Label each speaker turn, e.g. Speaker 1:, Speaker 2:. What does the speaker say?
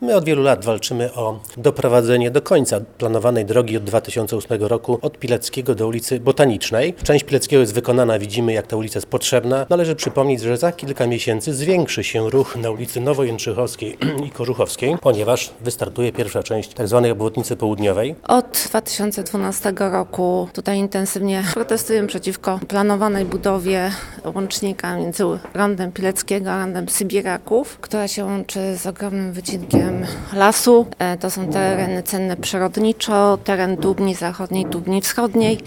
Speaker 1: My od wielu lat walczymy o doprowadzenie do końca planowanej drogi od 2008 roku od Pileckiego do ulicy Botanicznej. Część Pileckiego jest wykonana, widzimy jak ta ulica jest potrzebna. Należy przypomnieć, że za kilka miesięcy zwiększy się ruch na ulicy Nowojędrzychowskiej i Kożuchowskiej, ponieważ wystartuje pierwsza część tzw. obwodnicy południowej.
Speaker 2: Od 2012 roku tutaj intensywnie protestujemy przeciwko planowanej budowie łącznika między rondem Pileckiego a rondem Sybiraków, która się łączy z ogromnym wycinkiem lasu. To są tereny cenne przyrodniczo, teren Dubni Zachodniej, Dubni Wschodniej.